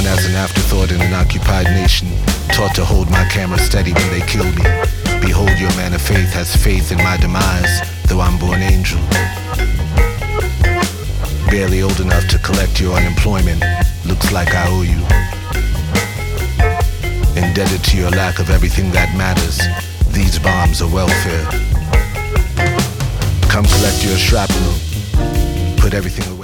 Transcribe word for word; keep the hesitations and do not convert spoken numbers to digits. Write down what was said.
as an afterthought in an occupied nation, taught to hold my camera steady when they kill me. Behold, your man of faith has faith in my demise, though I'm born angel. Barely old enough to collect your unemployment, looks like I owe you. Indebted to your lack of everything that matters, these bombs are welfare. Come collect your shrapnel, put everything away.